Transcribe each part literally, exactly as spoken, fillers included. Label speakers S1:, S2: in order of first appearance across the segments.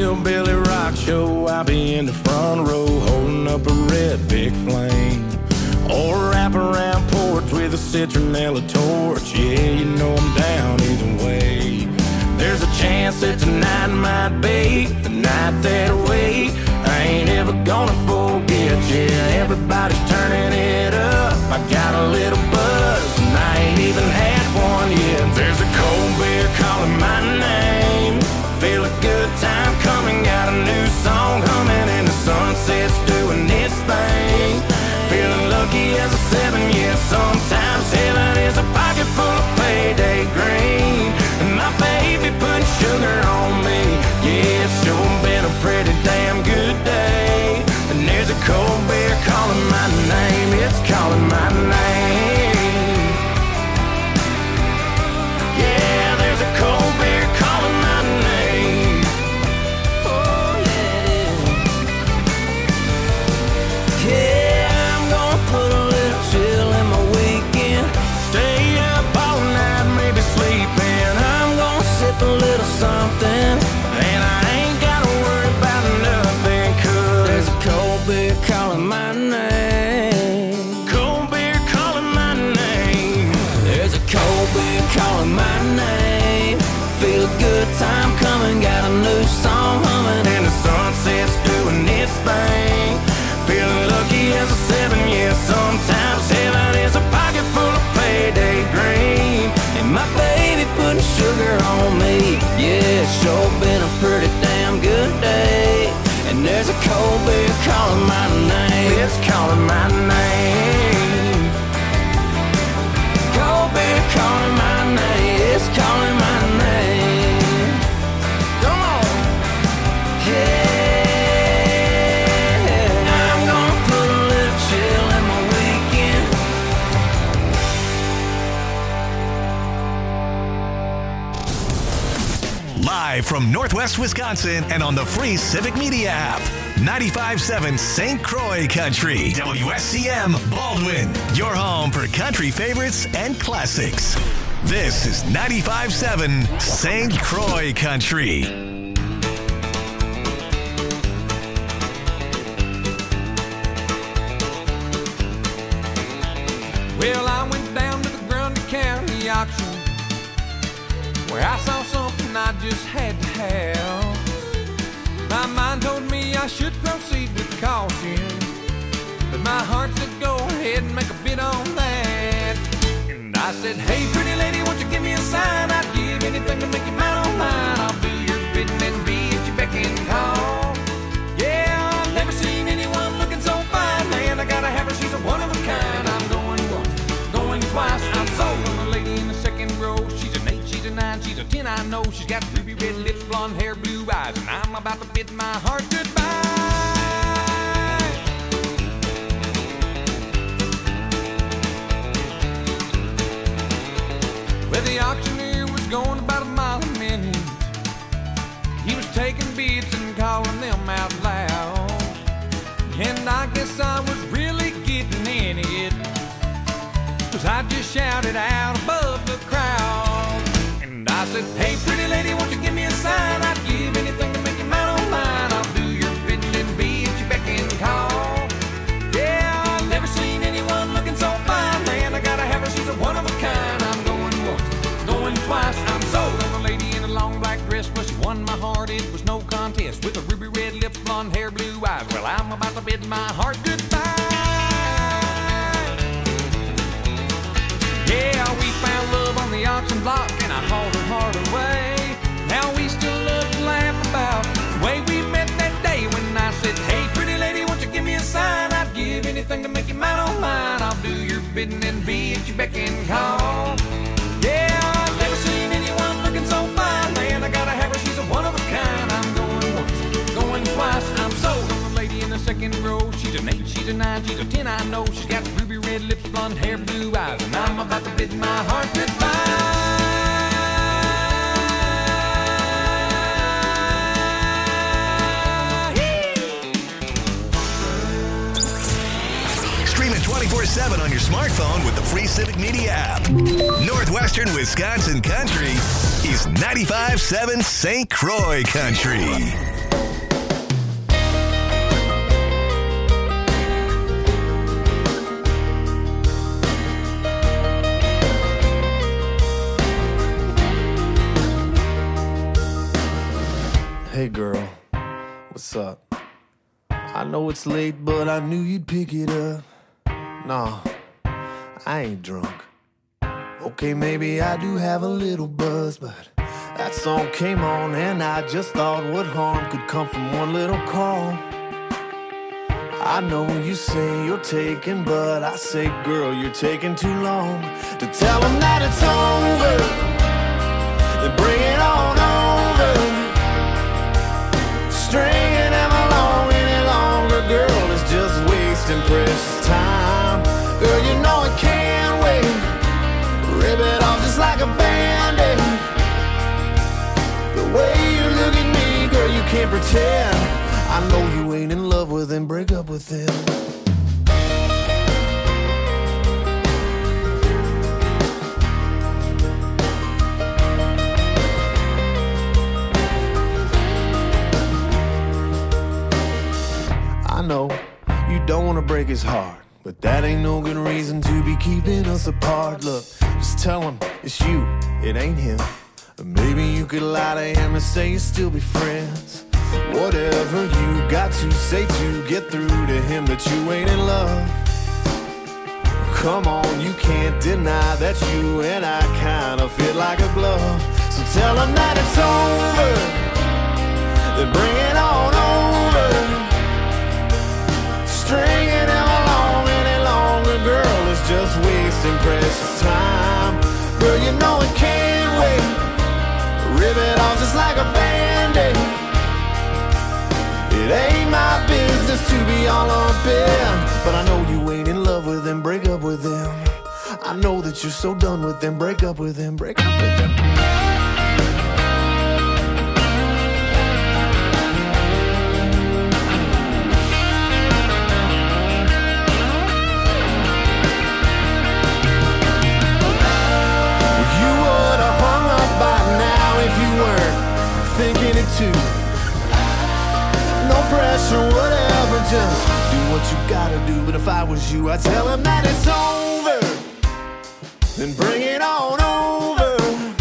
S1: hillbilly rock show, I'll be in the front row holding up a red big flame. Or wrap around porch with a citronella torch. Yeah, you know I'm down either way. There's a chance that tonight might be the night that I wait. I ain't ever gonna forget, yeah, everybody's turning it up. I got a little buzz and I ain't even had one yet. There's a cold beer calling my name. Feel a good time coming, got a new song humming, and the sunset's doing its thing. Feeling lucky as a seven, yeah, sometimes heaven is a pocket full of payday green. And my baby putting sugar on me, yeah, it's sure been a pretty damn good day. And there's a cold beer calling my name, it's calling my name. Yeah, there's a cold beer calling my name. Oh yeah, yeah, I'm gonna put a little chill in my weekend. Stay up all night, maybe sleeping. I'm gonna sip a little something, and I ain't gotta worry about nothing, 'cause there's a cold beer calling my name. Cold beer calling my name. There's a cold beer calling my name. Feel a good time coming, got a new song humming, and the sunset's doing its thing. Feeling lucky as a seven, yeah, sometimes heaven is a pocket full of payday green. And my baby putting sugar on me, yeah, it's sure been a pretty damn good day. And there's a cold beer calling my name, it's calling my name. Cold beer calling my name, it's calling my name. Come on, yeah. I'm gonna put a little chill in my weekend.
S2: Live from Northwest Wisconsin and on the free Civic Media app. ninety-five point seven Saint Croix Country. W S C M Baldwin. Your home for country favorites and classics. This is ninety-five point seven Saint Croix Country.
S3: Well, I went down to the Grundy County auction, where I saw something I just had to have. My mind told me I should proceed with caution, but my heart said go ahead and make a bid on that. And I said, hey pretty lady, won't you give me a sign? I'd give anything to make you mine on mine. I'll do your bidding and be at your beck and call. Yeah, I've never seen anyone looking so fine, man, I gotta have her, she's a one of a kind. I'm going once, going twice, I'm sold on the lady in the second row. She's an eight, she's a nine, she's a ten, I know. She's got ruby red lips, blonde hair, blue eyes, and I'm about to bid my heart goodbye. Well, the auctioneer was going about a mile a minute. He was taking bids and calling them out loud, and I guess I was really getting in it, 'cause I just shouted out above the crowd. And I said, hey pretty lady, won't you give me a sign? I'd give anything to make you mine on mine. I'll do your bidding and be at your beck and call. Yeah, I've never seen anyone looking so fine, man, I gotta have her, she's a one of a kind. I'm going once, going twice, I'm sold on the lady in a long black dress. Well, she won my heart, it was no contest, with a ruby red lips, blonde hair, blue eyes. Well, I'm about to bid my heart goodbye. Yeah, we found love on the auction block, and I hauled her heart away. Now we still love to laugh about the way we met that day when I said, hey pretty lady, won't you give me a sign? I'd give anything to make you mine on mine. I'll do your bidding and be at your beck and call. Yeah, I've never seen anyone looking so fine, man, I gotta have her, she's a one of a kind. I'm going once, going twice, I'm sold on the lady in the second row. She's an eight, she's a nine, she's a ten, I know. She's got ruby red lips, blonde hair, blue eyes, and I'm about to bid my heart goodbye.
S2: Stream it twenty-four seven on your smartphone with the free Civic Media app. Northwestern Wisconsin Country is ninety-five point seven Saint Croix Country.
S4: Hey girl, what's up? I know it's late, but I knew you'd pick it up. Nah, I ain't drunk. Okay, maybe I do have a little buzz, but that song came on and I just thought what harm could come from one little call. I know you say you're taking, but I say, girl, you're taking too long to tell them that it's over. Then bring it on over. Stringing them along any longer, girl, is just wasting precious time. Girl, you know it can't wait. Rip it off just like a band-aid. The way you look at me, girl, you can't pretend. I know you ain't in love with him, break up with him. I know you don't want to break his heart, but that ain't no good reason to be keeping us apart. Look, just tell him it's you, it ain't him. Or maybe you could lie to him and say you still be friends. Whatever you got to say to get through to him that you ain't in love. Come on, you can't deny that you and I kind of fit like a glove. So tell him that it's over, then bring it on over. Stringing him along any longer, girl, is just wasting precious time. Girl, you know it can't wait. Rip it off just like a band-aid. It ain't my business to be all up in, but I know you ain't in love with him, break up with him. I know that you're so done with him, break up with him, break up with him. You would have hung up by now if you weren't thinking it too. No pressure, whatever, just do what you gotta do. But if I was you, I'd tell him that it's over, then bring it on over.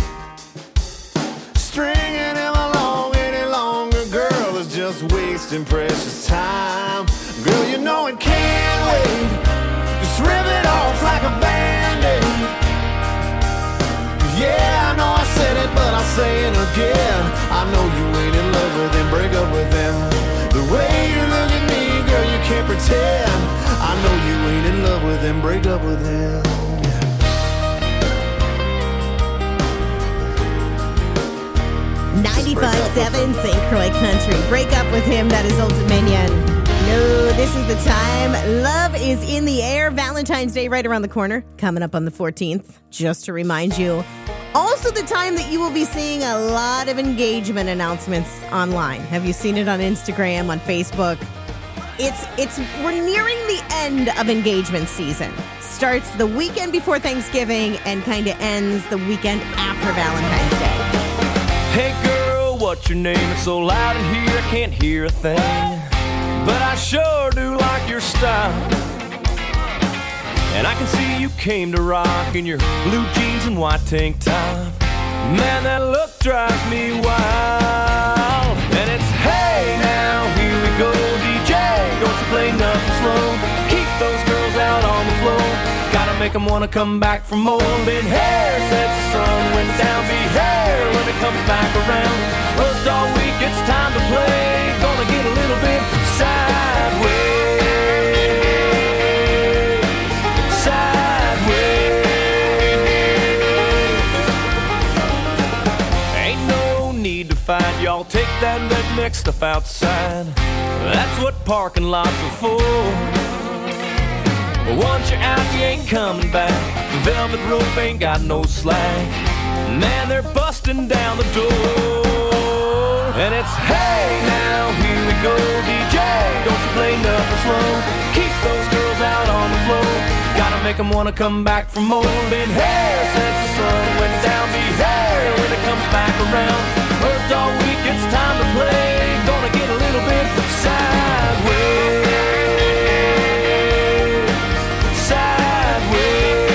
S4: Stringing him along any longer, girl, is just wasting precious time. Girl, you know it can't wait. Just rip it off like a band-aid. Yeah, I know I said it, but I'll say it again. I know you ain't in love with him, break up with him. The way you look at me, girl, you can't pretend. I know you ain't in love with him, break up with him.
S5: ninety-five point seven Saint Croix Country. Break up with him, that is Old Dominion. No, this is the time. Love is in the air. Valentine's Day right around the corner, coming up on the fourteenth. Just to remind you, also the time that you will be seeing a lot of engagement announcements online. Have you seen it on Instagram, on Facebook? It's it's we're nearing the end of engagement season. Starts the weekend before Thanksgiving and kind of ends the weekend after Valentine's Day.
S3: Hey girl, what's your name? It's so loud in here I can't hear a thing, but I sure do like your style. And I can see you came to rock in your blue jeans and white tank top. Man, that look drives me wild. And it's hey now, here we go, D J. Don't you play nothing slow. Keep those girls out on the floor. Gotta make them wanna come back for more. Been hair since the sun went down. Be hair when it comes back around. Worked all week, it's time to play. Gonna get a little bit sideways. Y'all take that redneck stuff outside. That's what parking lots are for. But once you're out, you ain't coming back. The velvet rope ain't got no slack. Man, they're busting down the door. And it's hey now, here we go, D J. Don't you play nothing slow. Keep those girls out on the floor. Gotta make them wanna come back for more. Been here since the sun went down. Be here when it comes back around. Worked all week, it's time to play. Gonna get a little bit sideways. Sideways.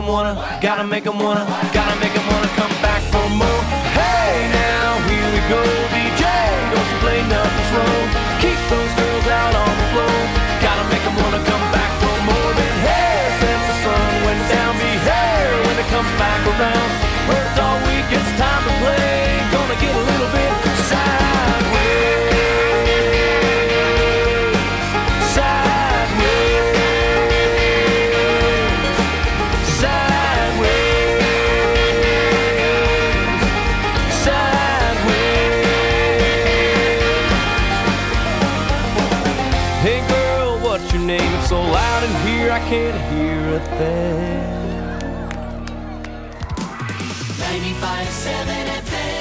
S1: 'em wanna, gotta make 'em wanna, gotta make 'em wanna come back for more. Hey now, here we go, D J, don't you play nothing slow. Keep those girls out on the floor. Gotta make 'em wanna come back for more than hair. Since the sun went down, be hair when it comes back around. Worked all week, it's time to play. Gonna get a little bit sideways. So loud in here I can't hear a thing.
S6: ninety-five point seven F M.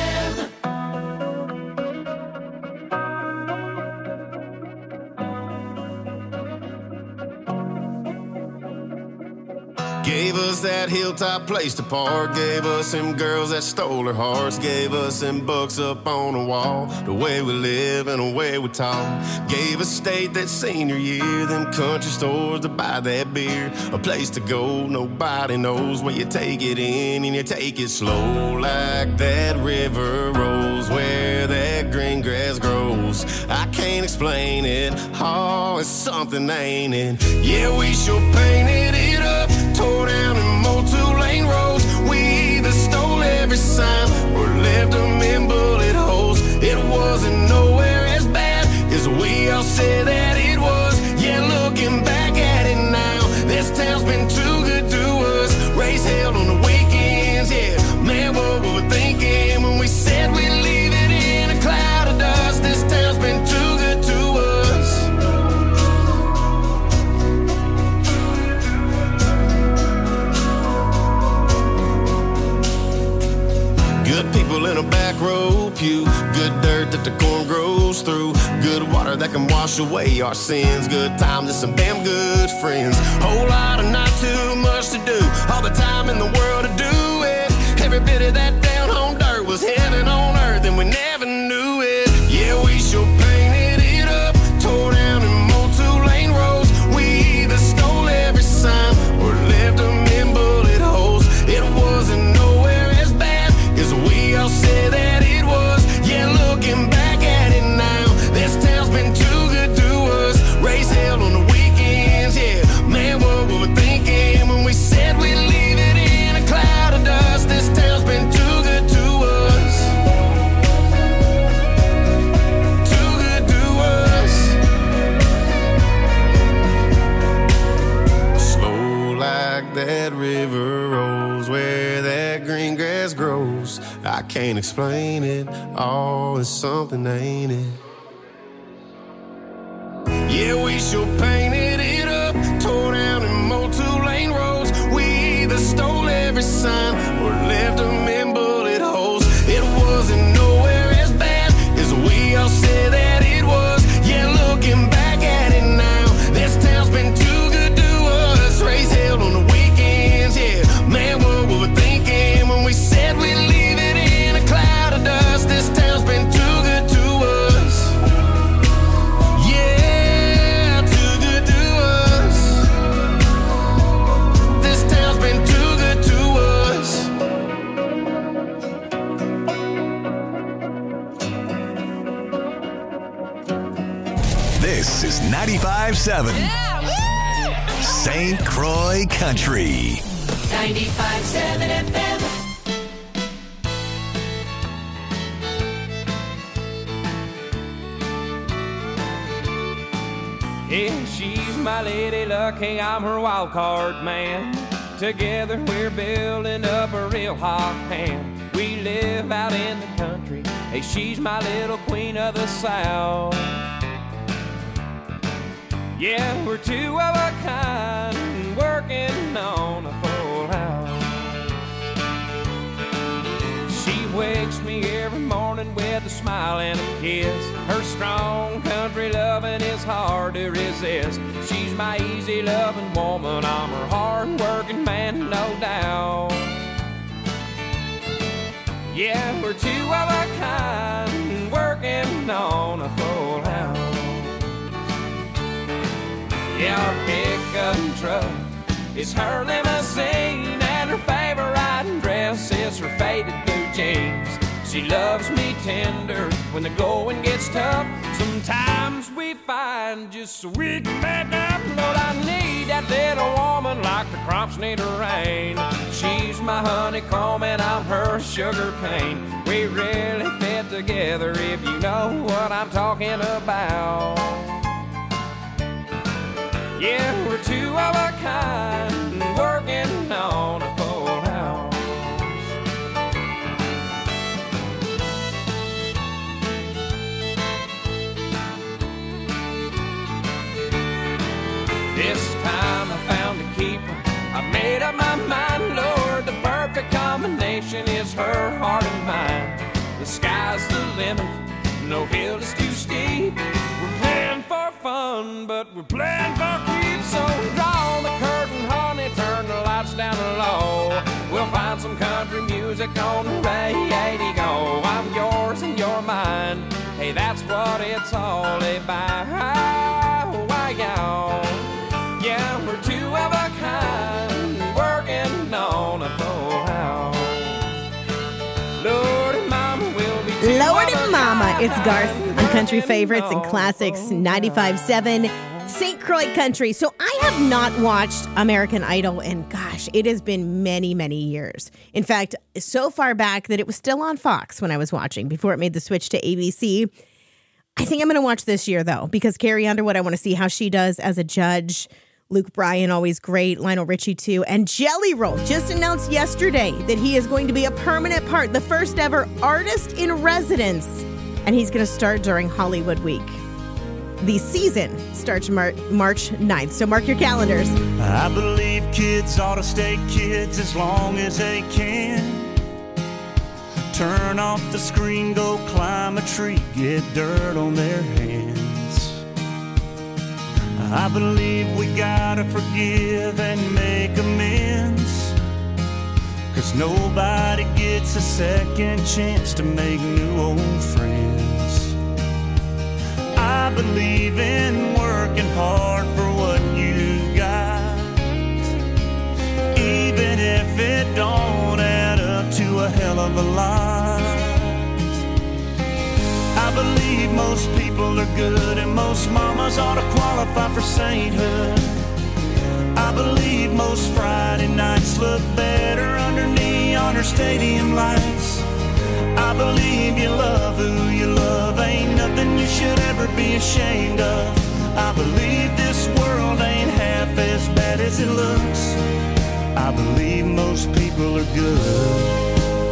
S7: Gave us that hilltop place to park. Gave us them girls that stole our hearts. Gave us them books up on the wall. The way we live and the way we talk. Gave us state that senior year. Them country stores to buy that beer. A place to go, nobody knows. Where you take it in and you take it slow. Like that river rolls where that green grass grows. I can't explain it. Oh, it's something, ain't it? Yeah, we sure painted it up. Tore down and mowed two-lane roads. We either stole every sign or left them in bullet holes. It wasn't nowhere as bad as we all said that it was. Yeah, looking back at it now, this town's been too good to us. Race held on the weekends, yeah. Man, what were we thinking when we said we'd leave it in a cloud of dust? This town's been too good to us. Good people in a back row pew. Good dirt that the corn grows through. Good water that can wash away our sins. Good times and some damn good friends. Whole lot of not too much to do. All the time in the world to do it. Every bit of that down home dirt was heaven on earth and we never knew it. Yeah, we sure painted it up. Tore down and mowed two-lane roads. We either stole every sign or left them in bullet holes. It wasn't nowhere as bad as we all said that it was. Yeah, looking back at it now, this town's been too good to us. Race held on the weekends, yeah. Man, what were we thinking when we said we'd leave it in a cloud of dust? This town's been too good to us. Too good to us. Slow like that river rolls where that green grass grows. I can't explain it. Oh, it's something, ain't it? Yeah, we sure painted it up. Tore down and mowed two-lane roads. We either stole every sign or left them in bullet holes. It wasn't nowhere as bad as we all said that it was. Yeah, looking back at it now, this town's been too good to us. Race held on the weekends, yeah. Man, what were we thinking when we said we'd leave it in a cloud of dust? This town's been too good to us. Yeah, too good to us. This town's been too good to us.
S2: This is ninety-five point seven Saint Croix Country.
S6: ninety-five point seven F M.
S3: Yeah, she's my lady luck, hey, I'm her wild card man. Together we're building up a real hot hand. We live out in the country, hey, she's my little queen of the South. Yeah, we're two of a kind, working on a full house. She wakes me every morning with a smile and a kiss. Her strong country loving is hard to resist. She's my easy loving woman, I'm her hard working man, no doubt. Yeah, we're two of a kind, working on a full house. Yeah, our pickup truck is her limousine, and her favorite riding dress is her faded blue jeans. She loves me tender when the going gets tough. Sometimes we find just so we can make up. Lord, I need that little woman like the crops need a rain. She's my honeycomb and I'm her sugar cane. We really fit together if you know what I'm talking about. Yeah, we're two of a kind, working on a full house. This time I found a keeper. I made up my mind, Lord, the perfect combination is her heart and mine. The sky's the limit, no hill is too steep. We're playing for fun, but we're playing for keeps. So draw the curtain, honey, turn the lights down low. We'll find some country music on the radio. I'm yours and you're mine. Hey, that's what it's all about. Why, y'all? Yeah, we're two of a kind, working on a full house. Lord and Mama will be two
S5: Lord
S3: of a
S5: and Mama,
S3: kind,
S5: it's Garth on Country
S3: working
S5: Favorites and
S3: on a
S5: Classics
S3: full
S5: ninety-five
S3: house.
S5: seven Saint Croix Country. So I have not watched American Idol, and gosh, it has been many, many years. In fact, so far back that it was still on Fox when I was watching before it made the switch to A B C. I think I'm going to watch this year, though, because Carrie Underwood, I want to see how she does as a judge. Luke Bryan, always great. Lionel Richie, too. And Jelly Roll just announced yesterday that he is going to be a permanent part, the first ever artist in residence. And he's going to start during Hollywood Week. The season starts Mar- March ninth, so mark your calendars.
S8: I believe kids ought to stay kids as long as they can. Turn off the screen, go climb a tree, get dirt on their hands. I believe we gotta forgive and make amends, 'cause nobody gets a second chance to make new old friends. I believe in working hard for what you've got, even if it don't add up to a hell of a lot. I believe most people are good and most mamas ought to qualify for sainthood. I believe most Friday nights look better under neon or stadium lights. I believe you love who you love, ain't nothing you should ever be ashamed of. I believe this world ain't half as bad as it looks. I believe most people are good.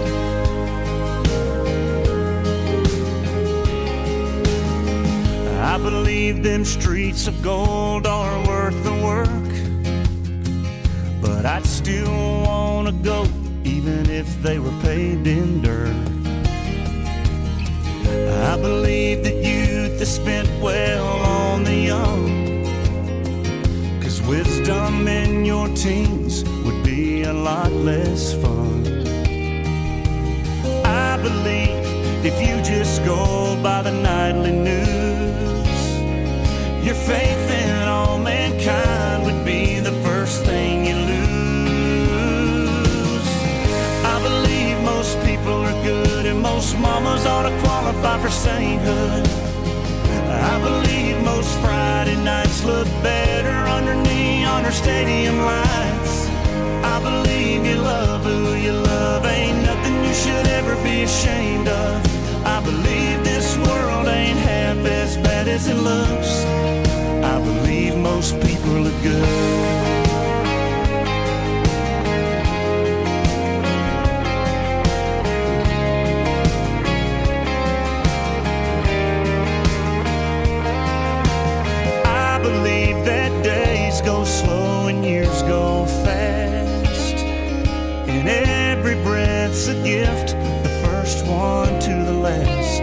S8: I believe them streets of gold are worth the work, but I'd still want to go even if they were paved in dirt. I believe that youth is spent well on the young, 'cause wisdom in your teens would be a lot less fun. I believe if you just go by the nightly news, your faith in all mankind would be the first thing you lose. I believe most people are good and most mamas ought to qualify for sainthood. I believe most Friday nights look better under neon or stadium lights. I believe you love who you love, ain't nothing you should ever be ashamed of. I believe this world ain't half as bad as it looks. I believe most people are good. I believe that days go slow and years go fast, and every breath's a gift, the first one to the last.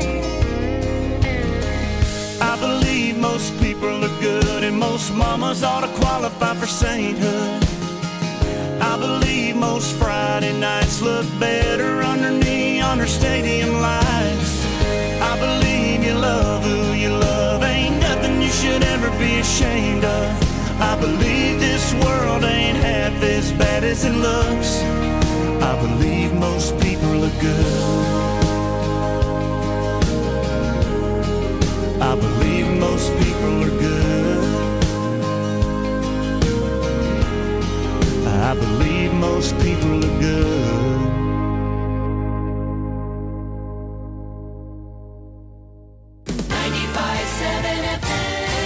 S8: I believe most people are good and most mamas ought to qualify for sainthood. I believe most Friday nights look better under neon or stadium lights. I believe you love who you love, ain't nothing you should ever be ashamed of. I believe this world ain't half and looks. I believe most people are good. I believe most people are good. I believe most people are good.
S6: ninety-five seven F M.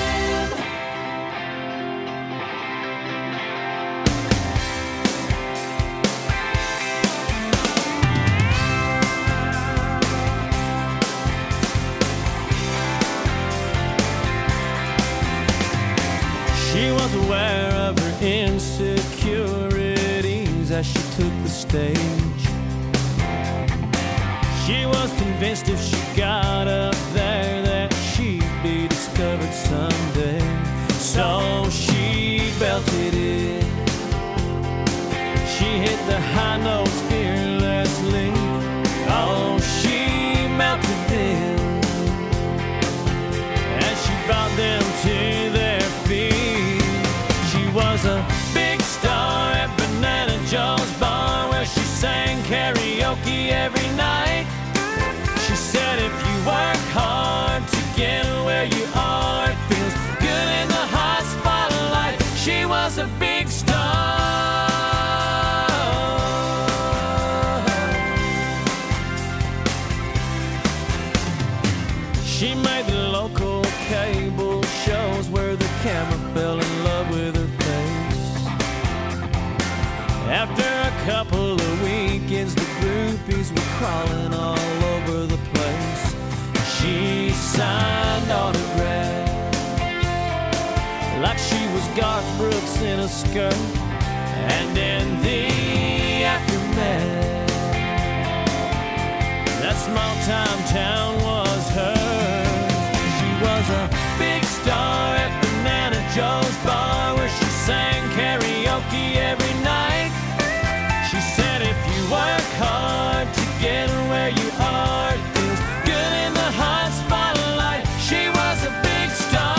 S8: She was aware of her insecurities as she took the stage. She was convinced if she got up there that she'd be discovered someday. So she belted it. She hit the high notes fearlessly. Oh, she melted them as she brought them to their feet. She was a big star at Banana Joe's bar where she sang karaoke every night. She said if you work hard to get where you are, it feels good in the hot spotlight. She was a big star. She made the local cable shows where the camera fell in love with her face. After a couple of weekends, the groupies were crawling all over the place. She signed autographs like she was Garth Brooks in a skirt. And in the aftermath, that small time town was hers. She was a big star at Banana Joe's bar where she sang karaoke every night. She said if you work hard to get where you are, it feels good in the hot spotlight. She was a big star.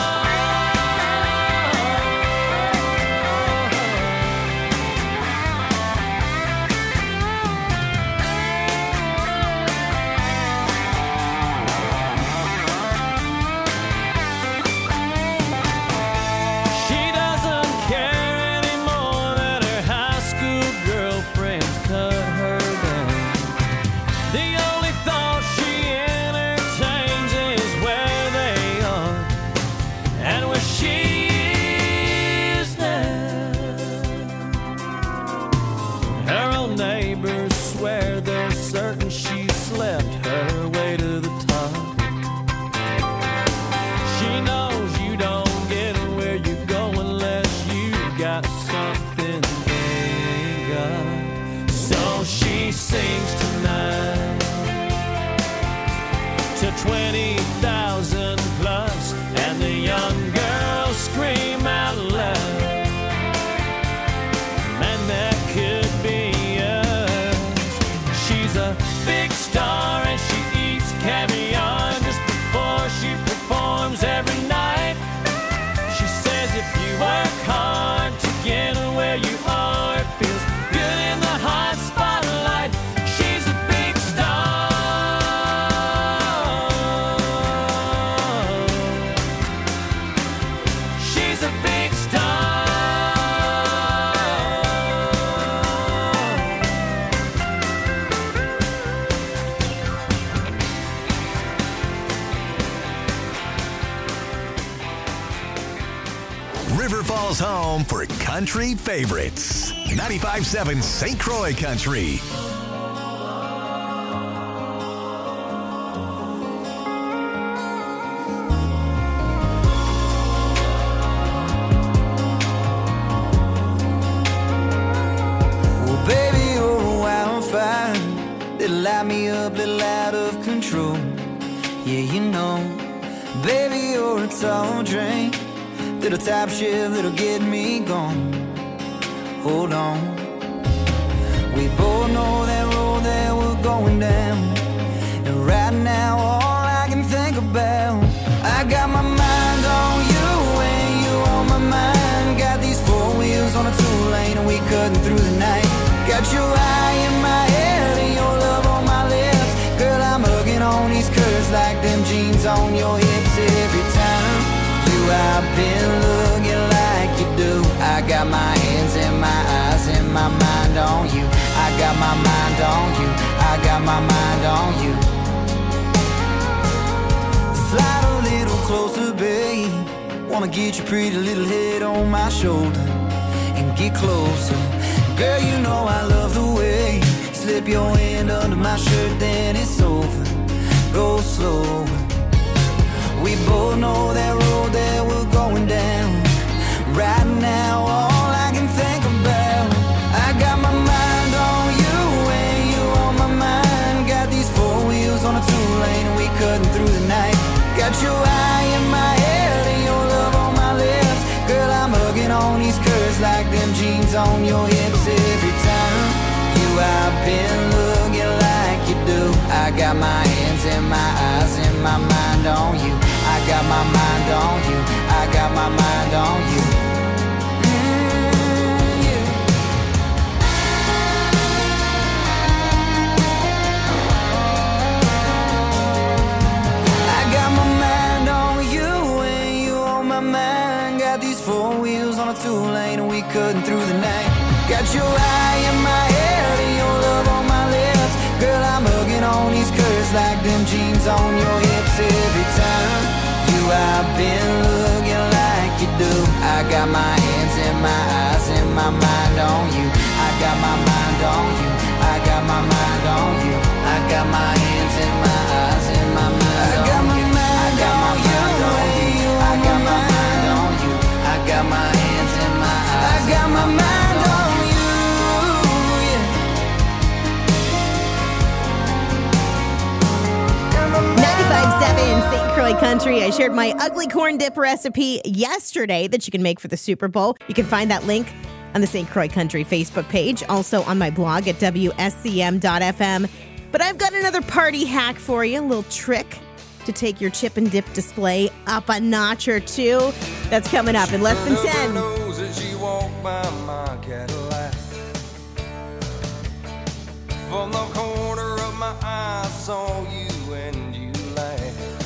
S8: She doesn't care anymore that her high school girlfriends cut her down. The only thought she entertains is where they are and where she is now. Her own neighbors swear they're certain she slept her way to the top. She knows you don't get where you go unless you got something they got. So she sings tonight to twenty thousand plus, and the young girls scream out loud, man, that could be us. She's a big star and she eats caviar just before she performs every night. She says if you work hard to get where you are, it feels good in the hot spotlight. She's a big star. She's a big star.
S2: River Falls home for country favorites. ninety-five seven Saint Croix Country.
S9: Well, baby, you're a wildfire. Little light me up, little out of control. Yeah, you know, baby, you're a tall drink. Little top shift that'll get me gone. Hold on. We both know that road that we're going down. And right now, all I can think about, I got my mind on you and you on my mind. Got these four wheels on a two lane and we cutting through the night. Got your eye in my head and your love on my lips. Girl, I'm hugging on these curves like them jeans on your hips. Every time you I've been looking like you do. I got my hands and my eyes and my mind on you. I got my mind on you. I got my mind on you. Slide a little closer, babe. Wanna get your pretty little head on my shoulder and get closer. Girl, you know I love the way you slip your hand under my shirt, then it's over. Go slow. We both know that road that we're going down. Right now, all I can think about, I got my mind on you and you on my mind. Got these four wheels on a two-lane and we cutting through the night. Got your eye in my head and your love on my lips. Girl, I'm hugging on these curves like them jeans on your hips. Every time you I've been looking like you do. I got my hands and my eyes and my mind on you. I got my mind on you. I got my mind on you. Mm, yeah. I got my mind on you and you on my mind. Got these four wheels on a two-lane and we cutting through the night. Got your eye in my head and your love on my lips. Girl, I'm hugging on these curves like them jeans on your hips. Every time you I've been looking like you do. I got my hands and my eyes and my mind on you. I got my mind on you. I got my mind on you. I got my hands and my eyes and my mind on you. I got my mind on you. I got my mind on you. I got my hands and my eyes. I got my mind on you.
S5: ninety-five point seven Saint Croix Country. I shared my ugly corn dip recipe yesterday that you can make for the Super Bowl. You can find that link on the Saint Croix Country Facebook page, also on my blog at W S C M dot F M. But I've got another party hack for you, a little trick to take your chip and dip display up a notch or two. That's coming up in less than ten.
S3: Nose as you walk by my Cadillac. From the corner of my eye, I saw you and you laughed.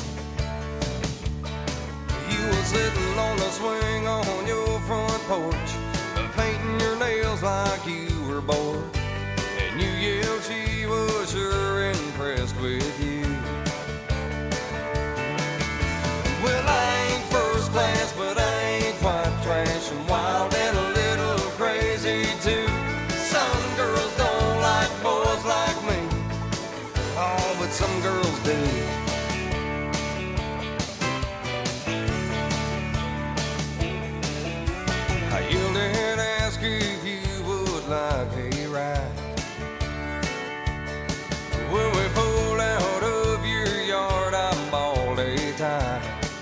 S3: You were sitting on the swing on your front porch, painting your nails like you were bored. And you yelled she was sure impressed with you. Well, I ain't first class, but I ain't quite trash and wild and a little crazy too. Some girls don't like boys like me, oh, but some girls do. I yelled and asked if you would like a ride. When we pulled out of your yard, I bawled a tie.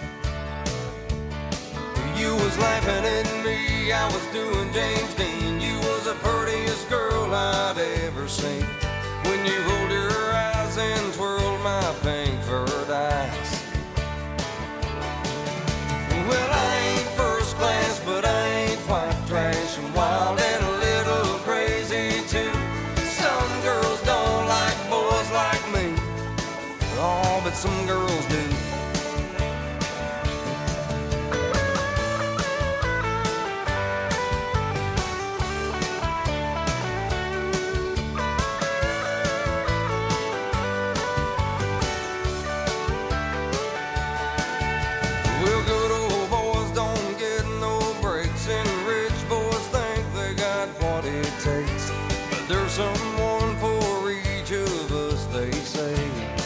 S3: You was laughing at me, I was doing James Dean. You was the prettiest girl I'd ever seen. When you rolled your eyes and twirled my pink furred eyes. Well, I ain't first class, but I ain't quite trash and wild and a little crazy too. Some girls don't like boys like me, oh, but some girls do. Someone for each of us, they say.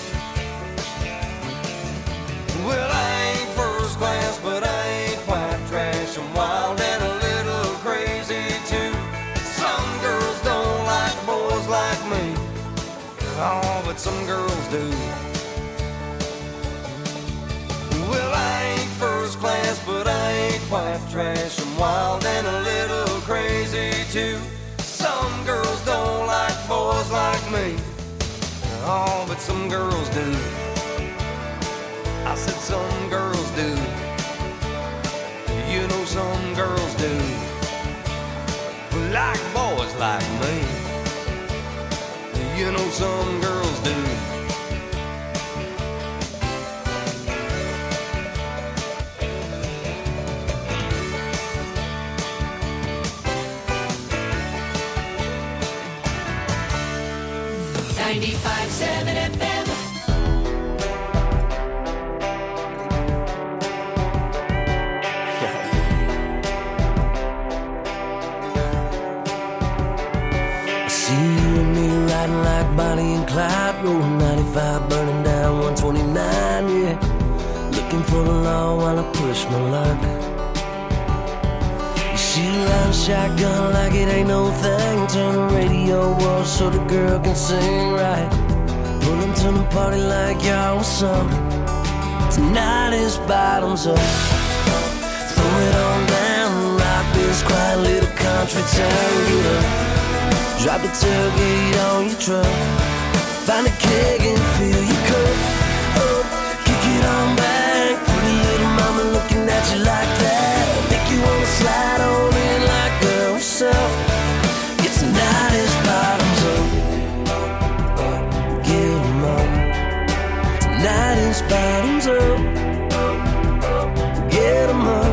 S3: Well, I ain't first class, but I ain't quite trash. I'm wild and a little crazy too. Some girls don't like boys like me, oh, but some girls do. Well, I ain't first class, but I ain't quite trash. I'm wild and a little crazy too. Some girls don't like boys like me, oh, but some girls do. I said some girls do. You know some girls do. Like boys like me. some girls do.
S6: ninety-five seven F M.
S10: See you and me riding like Bonnie and Clyde, rolling ninety-five, burning down one twenty-nine, yeah. Looking for the law while I push my luck. You shoot a line shotgun like it ain't no thing. Turn the radio off so the girl can sing right. Pull them to the party like y'all, what's up? Tonight is bottoms up. Throw it on down, rock this quiet little country town, get up. Drop the tailgate on your truck. Find a keg and fill your cup. Oh, kick it on back. Pretty little mama looking at you like that. Make you wanna slide on in like, girl, what's up? It's tonight is bottoms up. Get 'em up. Tonight is bottoms up. Get 'em up.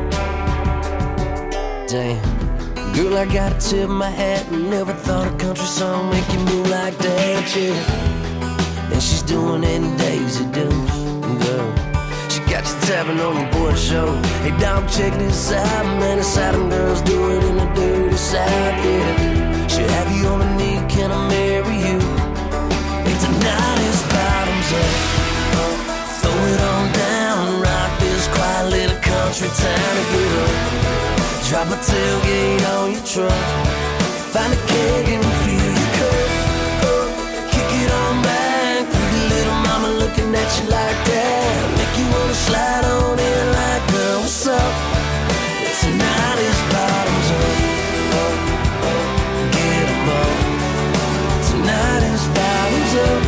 S10: Damn. Girl, I gotta tip my hat and never thought a country song make you move like that, yeah. And she's doing any Daisy Dukes, girl. She got you tapping on your board show. Hey, dog, check this out, man. It's how them girls do it in the dirty South, yeah. She'll have you on a knee, can I marry you? Hey, tonight is bottoms up. Throw it on down, rock this quiet little country town to get up. Drop a tailgate on your truck. Find a keg and fill your cup. Oh, kick it on back. Pretty little mama looking at you like that. Make you wanna slide on in like, girl, what's up? Tonight is bottoms up. Get 'em up. Tonight is bottoms up.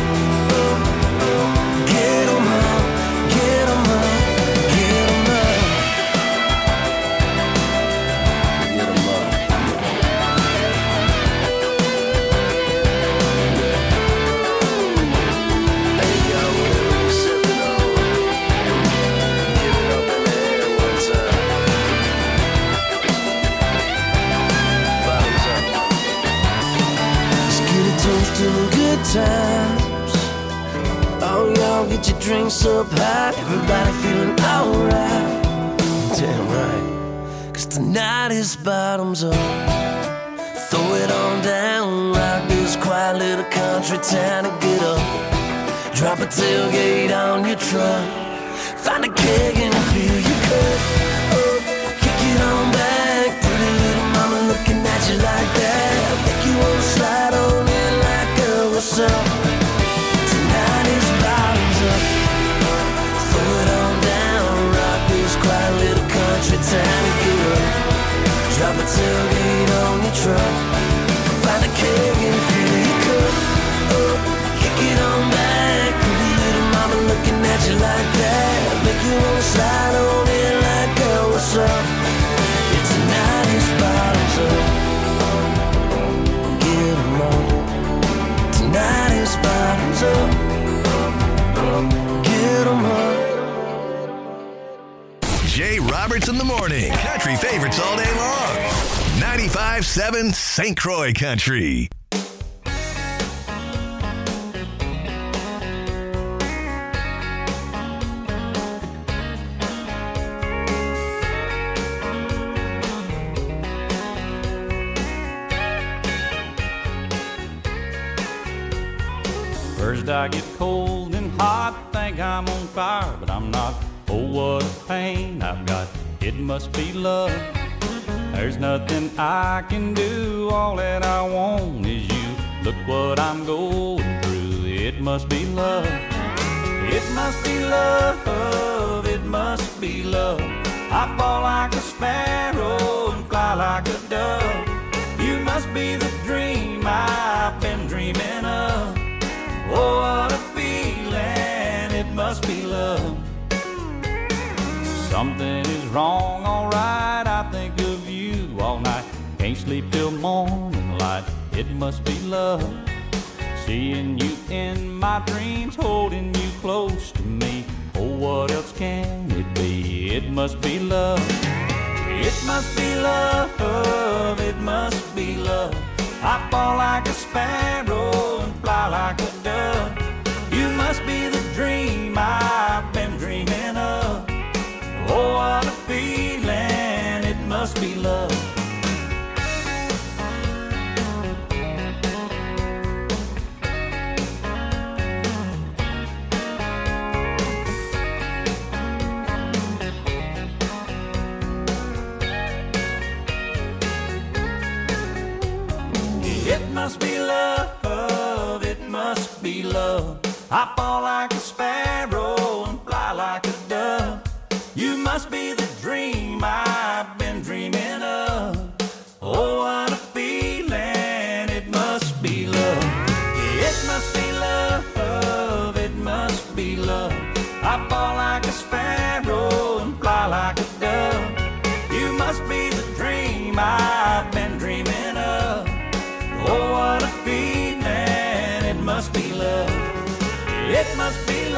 S10: Get 'em up. Get 'em up. Get 'em up. To the good times. Oh, y'all get your drinks up high. Everybody feeling alright. Damn right. Cause tonight is bottoms up. Throw it on down. Rock this quiet little country town to get up. Drop a tailgate on your truck. Find a keg and fill your cup. Oh, kick it on back. Pretty little mama looking at you like that. Make you wanna slide on in like, girl, what's up? Tonight is bottoms up. Throw it on down. Rock this quiet little country town to get up. Drop a tailgate on your truck. Find a keg and fill your cup. Oh, kick it on back. Pretty little mama looking at you like that. Make you wanna slide on in like, girl, what's up? Yeah, tonight is bottoms up. Get 'em up. Tonight is bottoms up. Get 'em up.
S2: Jay Roberts in the morning. Country favorites all day long. ninety-five seven Saint Croix Country.
S11: First I get cold and hot, think I'm on fire, but I'm not. Oh, what a pain I've got, it must be love. There's nothing I can do, all that I want is you. Look what I'm going through, it must be love. It must be love, it must be love. I fall like a sparrow and fly like a dove. You must be the dream I've been dreaming of. Oh, what a feeling, it must be love. Something is wrong, alright, I think of you all night. Can't sleep till morning light, it must be love. Seeing you in my dreams, holding you close to me. Oh, what else can it be? It must be love. It must be love. It must be love. I fall like a sparrow and fly like a dove. You must be the dream I've been dreaming of. Oh, what a feeling. It must be love. It must be love, it must be love. I fall like a sparrow and fly like a dove. You must be the dream I've been dreaming of. Oh, what a feeling, it must be love. It must be love, it must be love. I fall like a sparrow and fly like a dove. You must be the dream I've been dreaming of. Oh, what a feeling, it must be love. It must be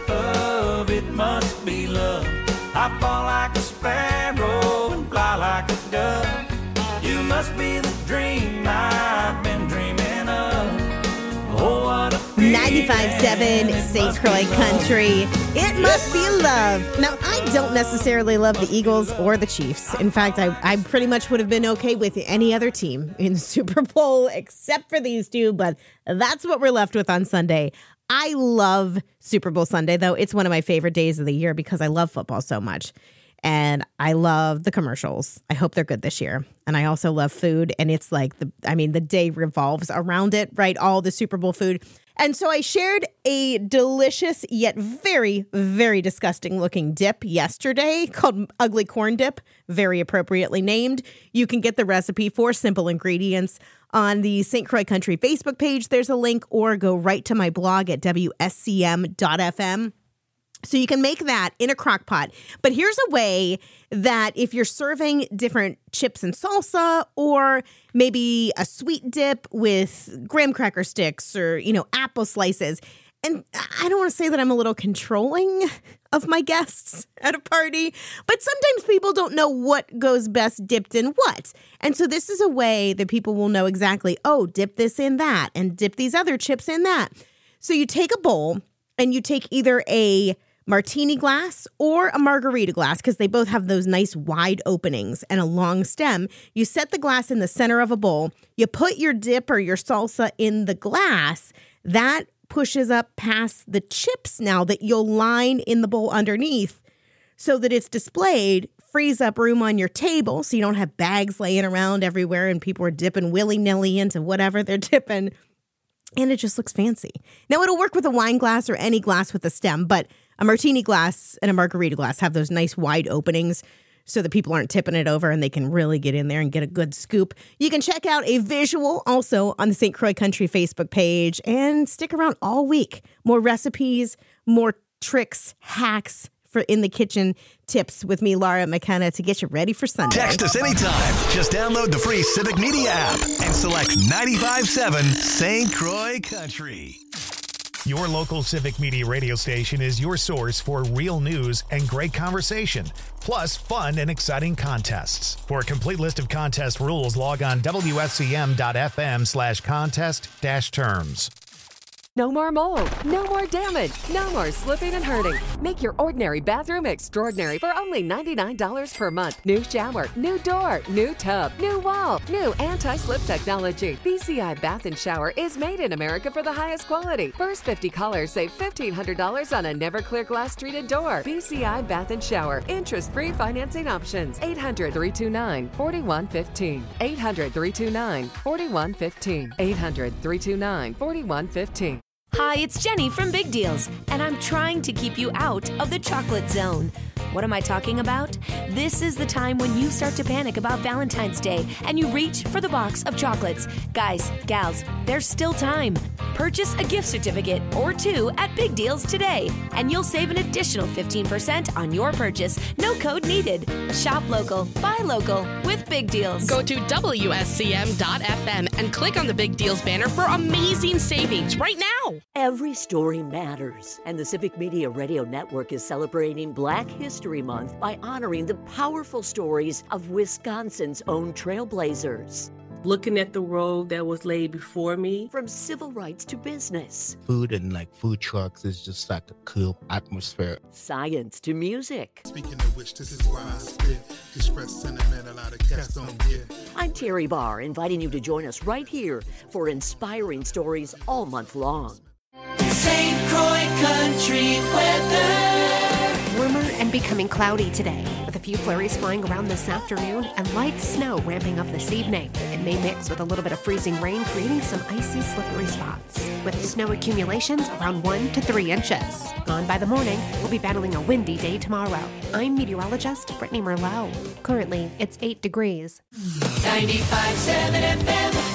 S11: love, it must be love. I fall like a sparrow and fly like a dove. You must be the dream I've been dreaming of. Oh, what a feeling.
S5: ninety-five point seven Saint Croix Country. It must be love. Now, I don't necessarily love the Eagles or the Chiefs. In fact, I, I pretty much would have been okay with any other team in the Super Bowl except for these two, but that's what we're left with on Sunday. I love Super Bowl Sunday, though. It's one of my favorite days of the year because I love football so much. And I love the commercials. I hope they're good this year. And I also love food. And it's like, the I mean, the day revolves around it, right? All the Super Bowl food. And so I shared a delicious yet very, very disgusting looking dip yesterday called Ugly Corn Dip, very appropriately named. You can get the recipe for simple ingredients on the Saint Croix Country Facebook page. There's a link, or go right to my blog at W S C M dot F M. So you can make that in a crock pot. But here's a way that if you're serving different chips and salsa, or maybe a sweet dip with graham cracker sticks or, you know, apple slices. And I don't want to say that I'm a little controlling of my guests at a party, but sometimes people don't know what goes best dipped in what. And so this is a way that people will know exactly, oh, dip this in that and dip these other chips in that. So you take a bowl and you take either a martini glass or a margarita glass, because they both have those nice wide openings and a long stem. You set the glass in the center of a bowl. You put your dip or your salsa in the glass. That pushes up past the chips now that you'll line in the bowl underneath so that it's displayed, frees up room on your table so you don't have bags laying around everywhere and people are dipping willy-nilly into whatever they're dipping. And it just looks fancy. Now, it'll work with a wine glass or any glass with a stem, but a martini glass and a margarita glass have those nice wide openings so that people aren't tipping it over and they can really get in there and get a good scoop. You can check out a visual also on the Saint Croix Country Facebook page and stick around all week. More recipes, more tricks, hacks for in the kitchen tips with me, Laura McKenna, to get you ready for Sunday.
S2: Text us anytime. Just download the free Civic Media app and select ninety-five point seven Saint Croix Country.
S12: Your local Civic Media radio station is your source for real news and great conversation, plus fun and exciting contests. For a complete list of contest rules, log on W S C M dot F M slash contest dash terms.
S13: No more mold, no more damage, no more slipping and hurting. Make your ordinary bathroom extraordinary for only ninety-nine dollars per month. New shower, new door, new tub, new wall, new anti-slip technology. B C I Bath and Shower is made in America for the highest quality. First fifty callers save fifteen hundred dollars on a never clear glass treated door. B C I Bath and Shower. Interest-free financing options. eight hundred, three two nine, four one one five. eight hundred, three two nine, four one one five. eight hundred, three two nine, four one one five.
S14: Hi, it's Jenny from Big Deals, and I'm trying to keep you out of the chocolate zone. What am I talking about? This is the time when you start to panic about Valentine's Day and you reach for the box of chocolates. Guys, gals, there's still time. Purchase a gift certificate or two at Big Deals today, and you'll save an additional fifteen percent on your purchase. No code needed. Shop local, buy local with Big Deals.
S15: Go to W S C M dot F M and click on the Big Deals banner for amazing savings right now.
S16: Every story matters, and the Civic Media Radio Network is celebrating Black History Month by honoring the powerful stories of Wisconsin's own trailblazers.
S17: Looking at the road that was laid before me.
S16: From civil rights to business.
S18: Food and like food trucks is just like a cool atmosphere.
S16: Science to music.
S19: Speaking of which, this is why I spit. Express sentiment a lot of cats don't get.
S16: I'm Terry Barr, inviting you to join us right here for inspiring stories all month long.
S6: Saint Croix Country weather.
S20: Warmer and becoming cloudy today, with a few flurries flying around this afternoon and light snow ramping up this evening. It may mix with a little bit of freezing rain, creating some icy, slippery spots, with snow accumulations around one to three inches. Gone by the morning, we'll be battling a windy day tomorrow. I'm meteorologist Brittany Merlot. Currently, it's eight degrees.
S6: ninety-five point seven F M.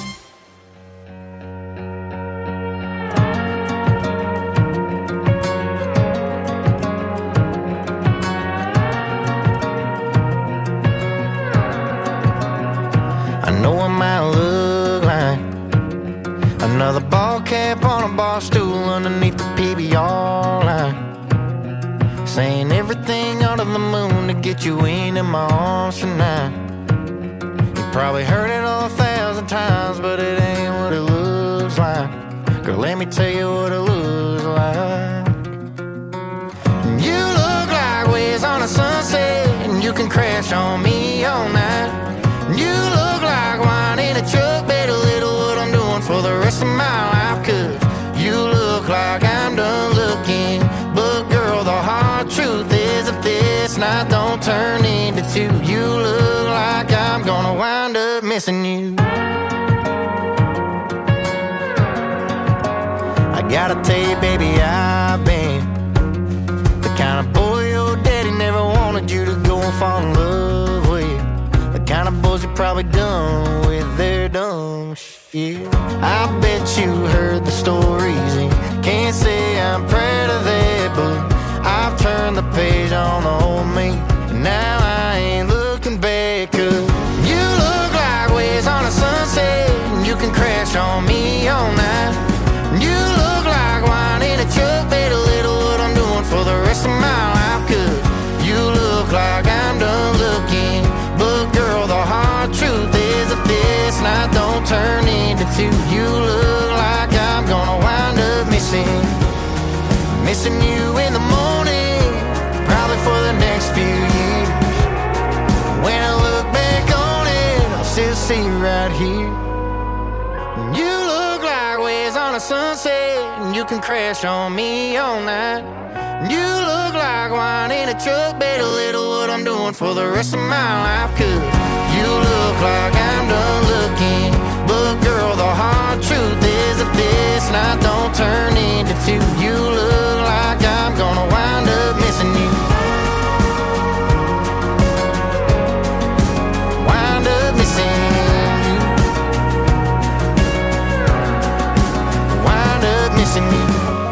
S9: I know I might look like another ball cap on a bar stool underneath the P B R line, saying everything under the moon to get you in in my arms tonight. You probably heard it all a thousand times, but it ain't what it looks like. Girl, let me tell you what it looks like. You look like waves on a sunset, and you can crash on me all night. You look like wine in a truck, better little what I'm doing for the rest of my life. Cause you look like I'm done looking, but girl, the hard truth is if this night don't turn into two, you look like I'm gonna wind up missing you. I gotta tell you, baby, I've been the kind of boy your daddy never wanted you to go and fall in love with. Kind of boys you probably done with their dumb shit. I bet you heard the stories and can't say I'm proud of that, but I've turned the page on the old me, and now I ain't looking back. Cause you look like waves on a sunset, and you can crash on me all night. You look like wine in a truck, better little what I'm doing for the rest of my life. Cause you look like I'm done looking, but girl, the hard truth is if this night don't turn into two, you look like I'm gonna wind up missing Missing you in the morning, probably for the next few years. When I look back on it, I'll still see you right here. You look like waves on a sunset, and you can crash on me all night. You look like wine in a truck, better little what I'm doing for the rest of my life. Cause you look like I'm done looking, but girl, the hard truth is if this night don't turn into two, you look like I'm gonna wind up missing you. Wind up missing you. Wind up missing you.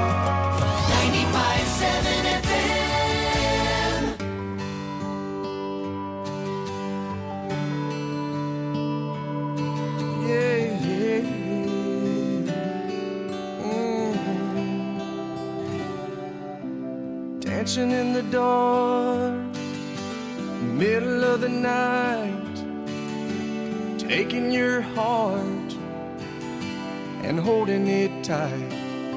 S21: Dancing in the dark, middle of the night, taking your heart and holding it tight.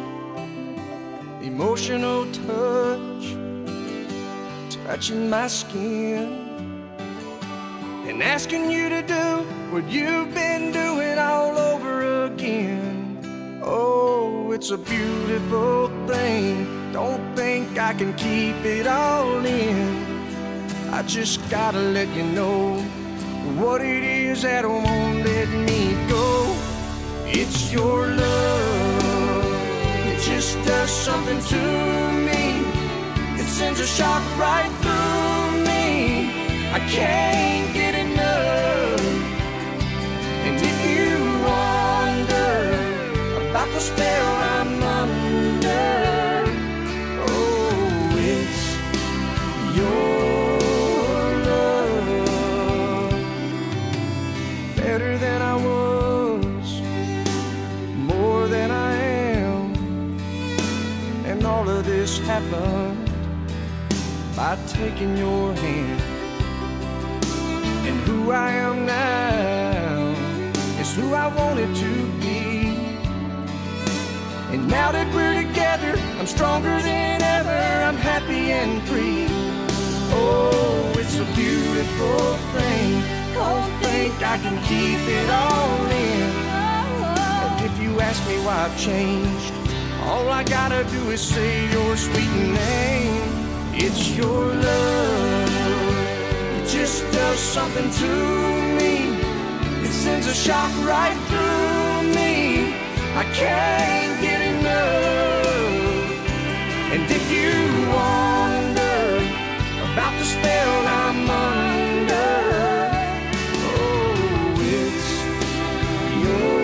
S21: Emotional touch, touching my skin, and asking you to do what you've been doing all over again. Oh, it's a beautiful thing. Don't think I can keep it all in. I just gotta let you know what it is that won't let me go. It's your love. It just does something to me. It sends a shock right through can't get enough. And if you wonder about the spell I'm under, oh, it's your love. Better than I was, more than I am. And all of this happened by taking your hand. And who I am now is who I wanted to be. And now that we're together, I'm stronger than ever. I'm happy and free. Oh, it's a beautiful thing. Don't think I can keep it all in. And if you ask me why I've changed, all I gotta do is say your sweet name. It's your love. It just does something to me. It sends a shock right through me. I can't get enough. And if you wonder about the spell I'm under, oh, it's your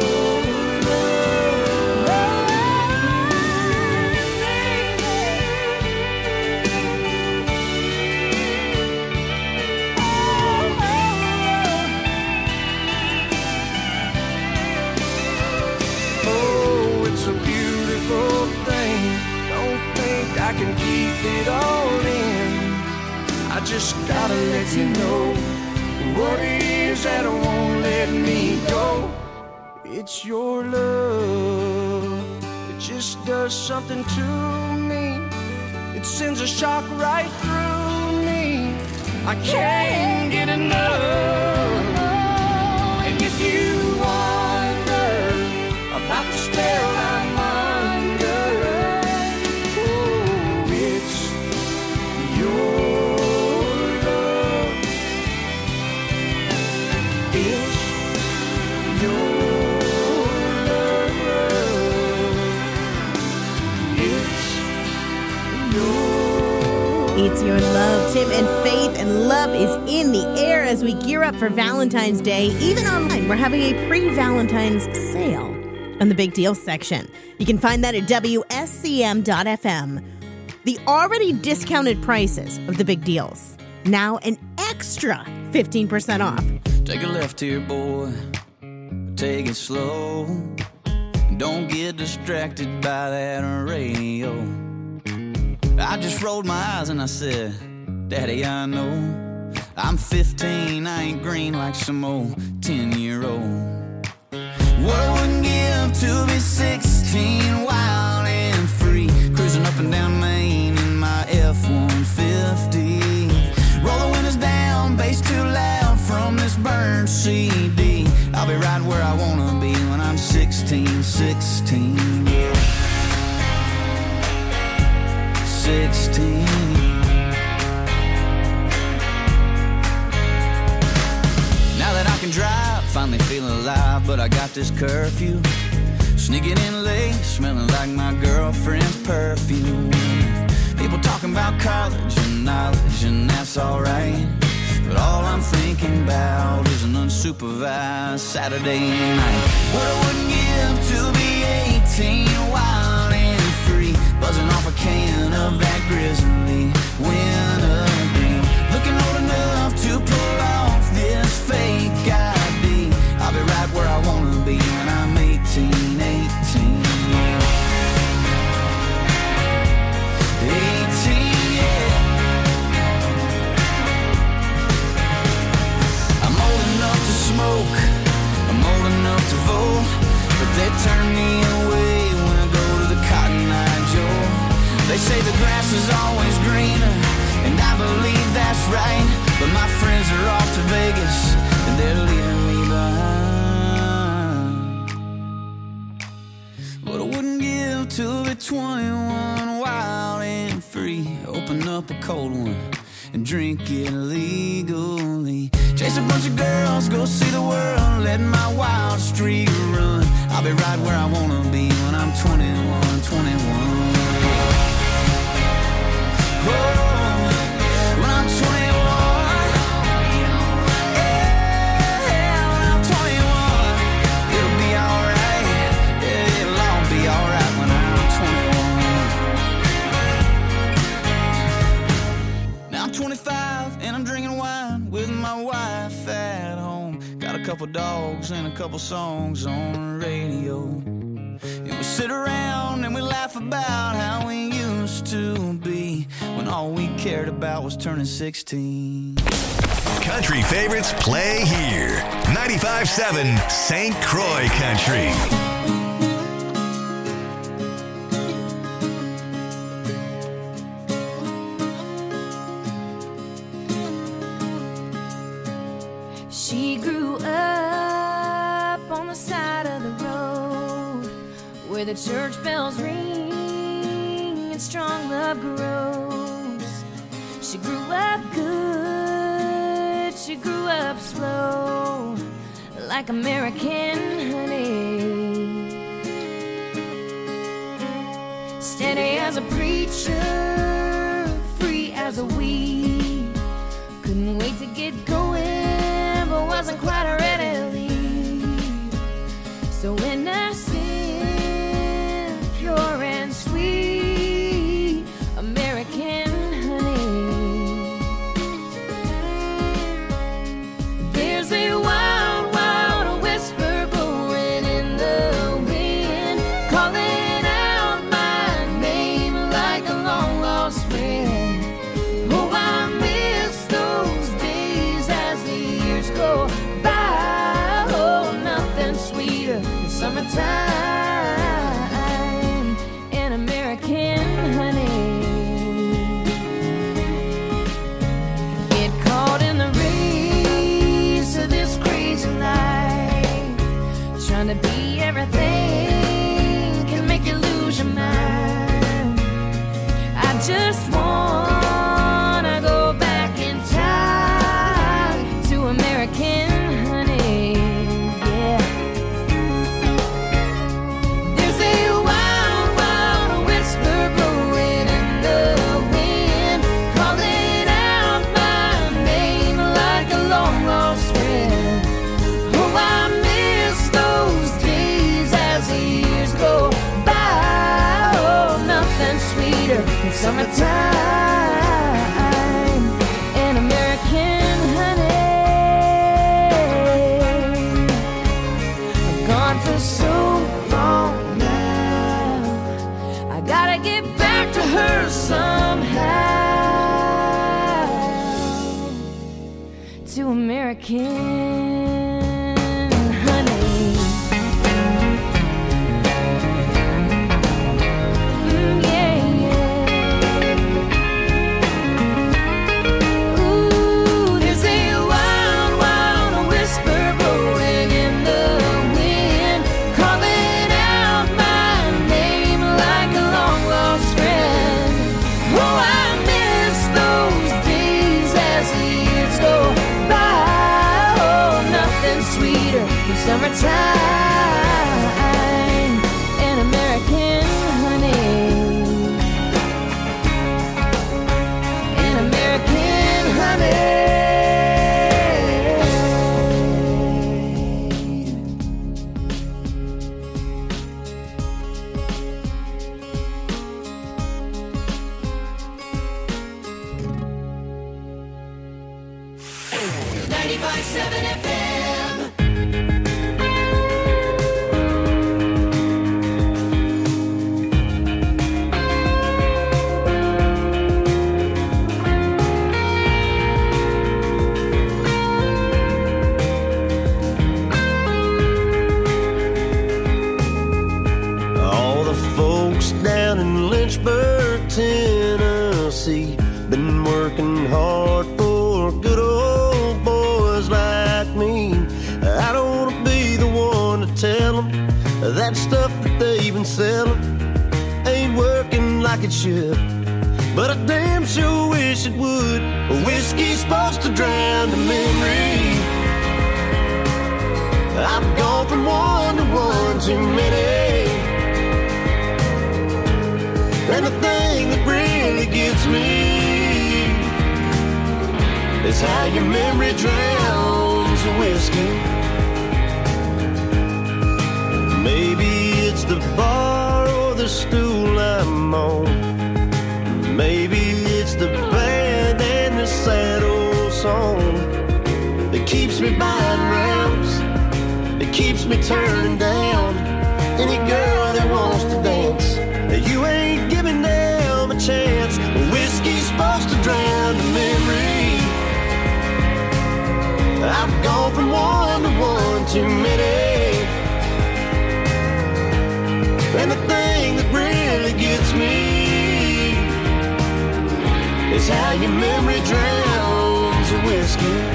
S21: I can keep it all in. I just gotta let you know what it is that won't let me go. It's your love. It just does something to me. It sends a shock right through me. I can't get enough. And if you wonder about the spell I'm under,
S5: It's your love. Tim and Faith, and love is in the air as we gear up for Valentine's Day. Even online, we're having a pre-Valentine's sale on the Big Deal section. You can find that at W S C M dot F M. The already discounted prices of the Big Deals. Now an extra fifteen percent off.
S4: Take a left here, boy. Take it slow. Don't get distracted by that radio. I just rolled my eyes and I said, Daddy, I know I'm fifteen, I ain't green like some old ten-year-old. What I wouldn't give to be sixteen, wild and free, cruising up and down Main in my F one fifty. Roll the windows down, bass too loud from this burned C D. I'll be right where I wanna be when I'm sixteen, sixteen, yeah. sixteen. Now that I can drive, finally feeling alive, but I got this curfew. Sneaking in late, smelling like my girlfriend's perfume. People talking about college and knowledge, and that's alright. But all I'm thinking about is an unsupervised Saturday night. What I wouldn't give to be eighteen, wild and free, buzzing off a can of that grizzly wintergreen. Looking old enough to pull off this fake I D. I'll be right where I wanna be when I'm eighteen, eighteen, yeah. eighteen, yeah. I'm old enough to smoke, I'm old enough to vote, but they turn me away when I go to the Cotton Eye Joe. They say the grass is always greener, and I believe that's right, but my friends are off to Vegas, and they're leaving me behind. But I wouldn't give to be twenty-one, wild and free, open up a cold one and drink it legally. Chase a bunch of girls, go see the world, let my wild streak run. I'll be right where I wanna be when I'm twenty-one, twenty-one. Oh, when I'm twenty-one, couple dogs and a couple songs on the radio. And we sit around and we laugh about how we used to be when all we cared about was turning sixteen.
S2: Country favorites play here. ninety-five seven Saint Croix Country.
S1: She grew up on the side of the road where the church bells ring and strong love grows. She grew up good, she grew up slow, like American honey. Steady as a preacher, free as a weed. Couldn't wait to get going, but wasn't quite ready to leave. So innocent, pure and sweet, American honey. There's a wild, wild whisper blowing in the wind, calling out my name like a long lost friend. Oh, I miss those days as the years go by. Oh, nothing sweeter than summertime and American honey. Get caught in the race of this crazy life, trying to be everything can make you lose your mind. I just wanna go back in time to American honey, yeah. There's a wild, wild whisper blowing in the wind, calling out my name like a long lost friend. Oh, I miss those days as the years go by. Oh, nothing sweeter than summertime and American honey. I've gone for so long now, I gotta get back to her somehow, to American honey. Mm, yeah, yeah. Ooh, there's a wild, wild whisper blowing in the wind, calling out my name like a long lost friend. Oh, I miss those days as the years go by. Oh, nothing sweeter than summertime and American honey. And American honey.
S6: ninety-five seven F M.
S10: All the folks down in Lynchburg, Tennessee, been working hard for good old boys like me. I don't want to be the one to tell them that stuff that they've been selling ain't working like it should, but I damn sure wish it would. Whiskey's supposed to drown the memory. I've gone from one to one too many, and the thing that really gets me is how your memory drowns the whiskey. Maybe it's the bar or the stool I'm on. Maybe it's the band and the sad old song that keeps me buying rounds that keeps me turning down any girl that wants to dance. You ain't giving them a chance. Whiskey's supposed to drown the memory. I've gone from one to one too many. And the thing that really gets me is how your memory drowns the whiskey.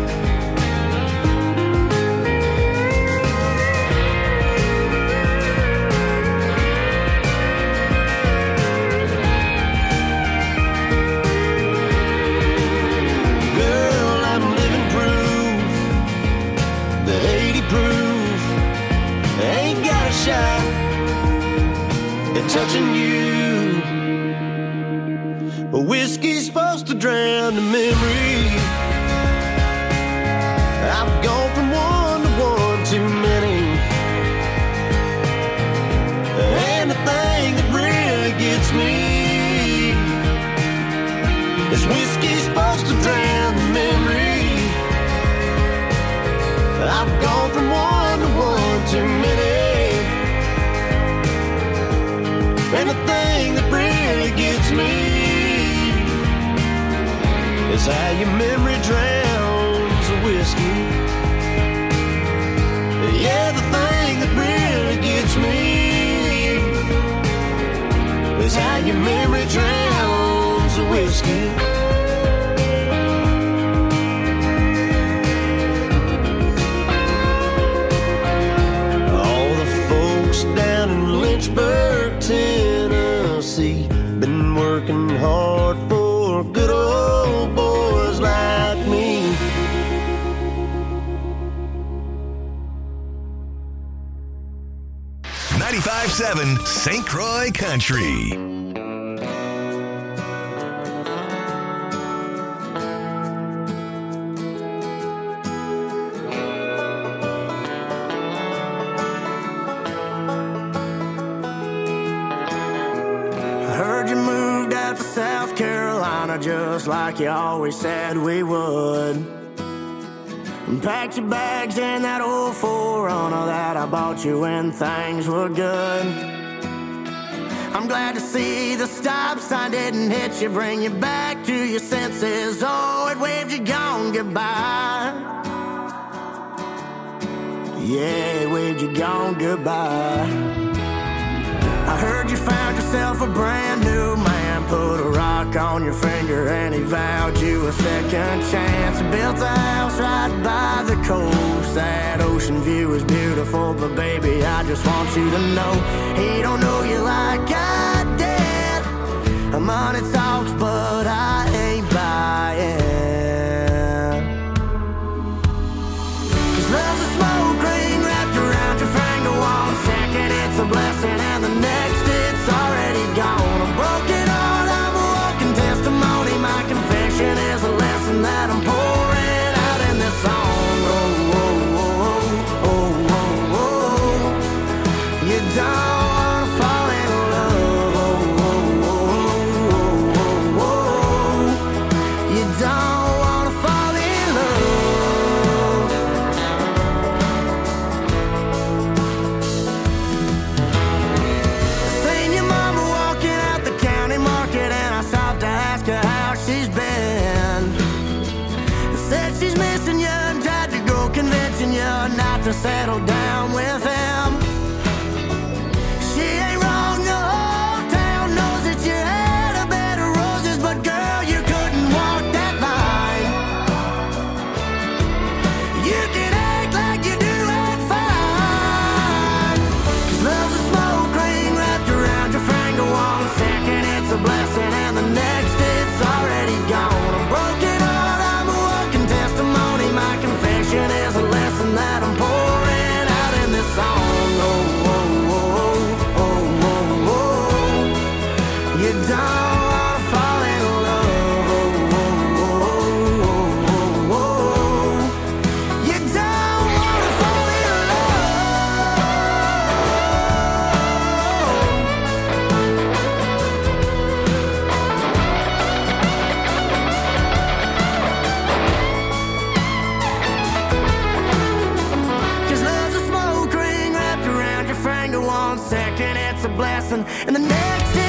S10: Shot at touching you. But whiskey's supposed to drown the memory. I've gone from one to one too many. And the thing that really gets me is whiskey's supposed to drown the memory. I've gone from one to one too many. And the thing that really gets me is how your memory drowns the whiskey. Yeah, the thing that really gets me is how your memory drowns the whiskey. Down in Lynchburg, Tennessee, been working hard for good old boys like me.
S2: ninety-five seven Saint Croix Country.
S10: Just like you always said we would. And packed your bags in that old four runner that I bought you when things were good. I'm glad to see the stop sign didn't hit you, bring you back to your senses. Oh, it waved you gone goodbye. Yeah, it waved you gone goodbye. I heard you found yourself a brand new man, put a rock on your finger and he vowed you a second chance. Built a house right by the coast, that ocean view is beautiful, but baby, I just want you to know he don't know you like I did. Money talks, but I ain't buying. Cause love's a smoke ring wrapped around your finger. One second it's a blessing and the next it's already gone. A broken heart, I'm a walking testimony. My confession is a lesson that I'm pouring out in this song. Oh, oh, oh, oh, oh, oh. You don't wanna fall in love. Oh, oh, oh, oh, oh, oh. You don't wanna fall in love. Seen your mama walking out the county market and I stopped to ask her how she's been. Said she's missing you and tried to go convincing you not to settle down with him. She ain't wrong, the whole town knows that you had a bed of roses, but girl, you couldn't walk that line. You can act like you do it fine. Cause love's a smoke ring wrapped around your finger. One second it's a blessing and the next it's already gone. A broken heart, I'm a walking testimony. My confession is a lesson that I'm pouring out in this song.
S7: passing, and the next